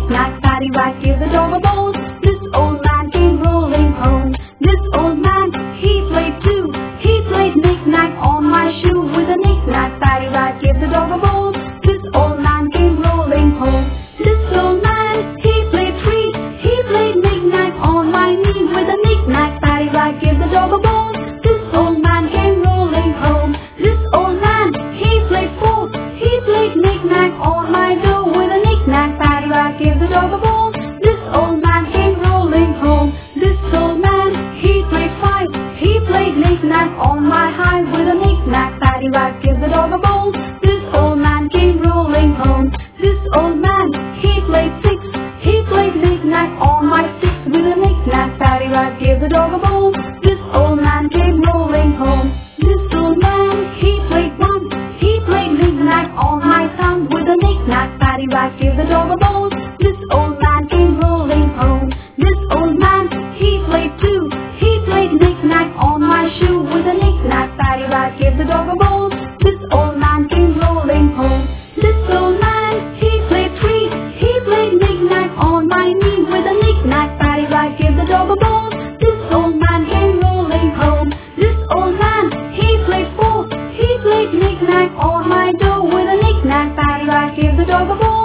knick-knack, paddywhack, give the dog a bone. This old man came rolling home. This old man, he played too. He played knick-knack on my shoe. With a knick-knack, paddywhack, give the dog a bone. This old man came rolling home. This old man, he played three. He played knick-knack on my knee. With a knick-knack, paddywhack, give the dog a bone. This old man came rolling home. This old man, he played four. He played knick-knack on my door. With a knick-knack, paddywhack, give the dog a bone. This old man came rolling home. This old man, he played five. He played knick-knack on my high. With a knick-knack, paddywhack, give the dog a bone. This old man came rolling home. This old man, he played six. He played knick-knack on my six. With a knick-knack, paddywhack, give the dog a bone. This old man came rolling home. This old man, he played one. He played knick-knack on my thumb. With a knick-knack, paddywhack, give the dog a bone. This old man came rolling home. This old man, he played two. He played knick-knack on my shoe. With a knick-knack, paddywhack, give the dog a bone. This old man came rolling home. This old man, he played three. He played knick-knack on my knee. With a knick-knack, paddywhack, give the dog a bone. This old man came rolling home. This old man, he played four. He played knick-knack on my door. With a knick-knack, paddywhack, give the dog a bone.